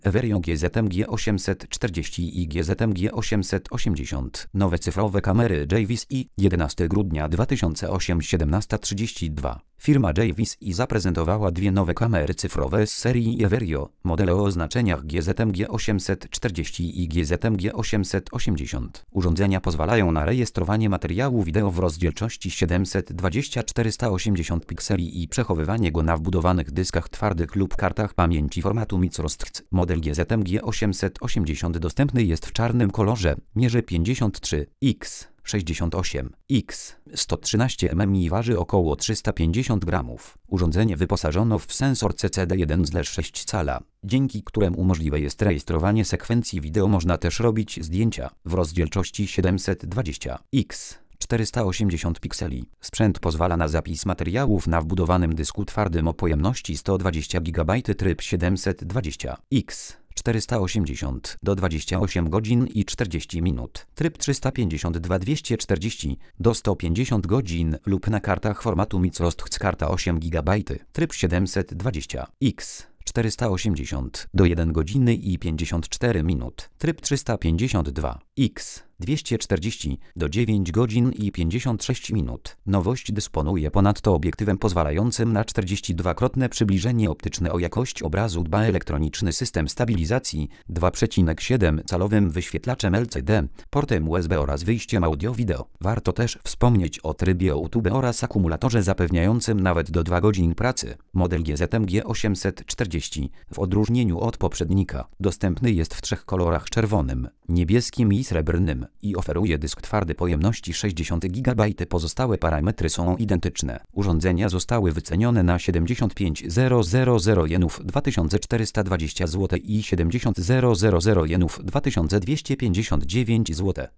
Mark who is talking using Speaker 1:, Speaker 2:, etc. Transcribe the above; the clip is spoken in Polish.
Speaker 1: Everio GZM-G 840 i GZM-G 880. Nowe cyfrowe kamery JVSI 11 grudnia 2008 17:32. Firma JVSI zaprezentowała dwie nowe kamery cyfrowe z serii Everio, modele o oznaczeniach GZM-G 840 i GZM-G 880. Urządzenia pozwalają na rejestrowanie materiału wideo w rozdzielczości 720x480 pikseli i przechowywanie go na wbudowanych dyskach twardych lub kartach pamięci formatu microSTC. Model GZM-G 880 dostępny jest w czarnym kolorze, mierzy 53x 68x 113 mm i waży około 350 gramów. Urządzenie wyposażono w sensor CCD1/6 cala, dzięki któremu możliwe jest rejestrowanie sekwencji wideo. Można też robić zdjęcia w rozdzielczości 720x 480 pikseli. Sprzęt pozwala na zapis materiałów na wbudowanym dysku twardym o pojemności 120 GB. Tryb 720x 480 do 28 godzin i 40 minut. Tryb 352-240 do 150 godzin lub na kartach formatu microSTC karta 8 GB. Tryb 720x 480 do 1 godziny i 54 minut. Tryb 352x 240 do 9 godzin i 56 minut. Nowość dysponuje ponadto obiektywem pozwalającym na 42-krotne przybliżenie optyczne o jakość obrazu. Dba elektroniczny system stabilizacji, 2,7-calowym wyświetlaczem LCD, portem USB oraz wyjściem audio-wideo. Warto też wspomnieć o trybie YouTube oraz akumulatorze zapewniającym nawet do 2 godzin pracy. Model GZM-G 840, w odróżnieniu od poprzednika, dostępny jest w 3 kolorach: czerwonym, niebieskim i srebrnym, i oferuje dysk twardy pojemności 60 GB. Pozostałe parametry są identyczne. Urządzenia zostały wycenione na 75 000 jenów 2420 zł i 70 000 jenów 2259 zł.